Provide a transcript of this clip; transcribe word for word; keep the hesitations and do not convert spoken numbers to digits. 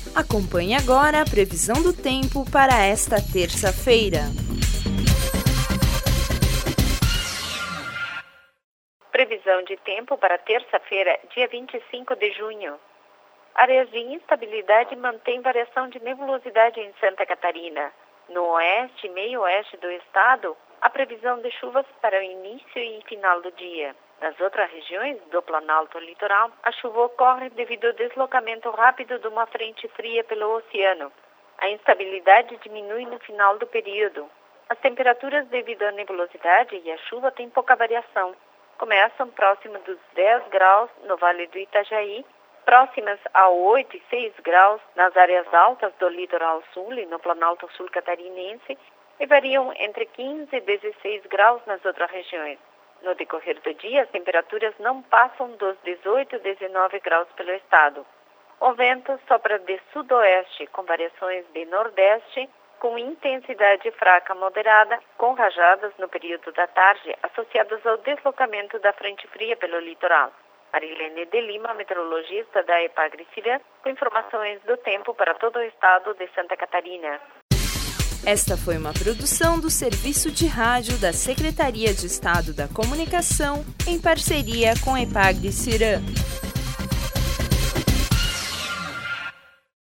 Acompanhe agora a previsão do tempo para esta terça-feira. Previsão de tempo para terça-feira, dia vinte e cinco de junho. Áreas de instabilidade mantêm variação de nebulosidade em Santa Catarina. No oeste e meio-oeste do estado, a previsão de chuvas para o início e final do dia. Nas outras regiões do Planalto Litoral, a chuva ocorre devido ao deslocamento rápido de uma frente fria pelo oceano. A instabilidade diminui no final do período. As temperaturas devido à nebulosidade e à chuva têm pouca variação. Começam próximo dos dez graus no Vale do Itajaí, próximas a oito e seis graus nas áreas altas do litoral sul e no Planalto Sul catarinense e variam entre quinze e dezesseis graus nas outras regiões. No decorrer do dia, as temperaturas não passam dos dezoito e dezenove graus pelo estado. O vento sopra de sudoeste, com variações de nordeste, com intensidade fraca moderada, com rajadas no período da tarde, associadas ao deslocamento da frente fria pelo litoral. Marilene de Lima, meteorologista da Epagri-Cirã, com informações do tempo para todo o estado de Santa Catarina. Esta foi uma produção do Serviço de Rádio da Secretaria de Estado da Comunicação, em parceria com a Epagri-Cirã.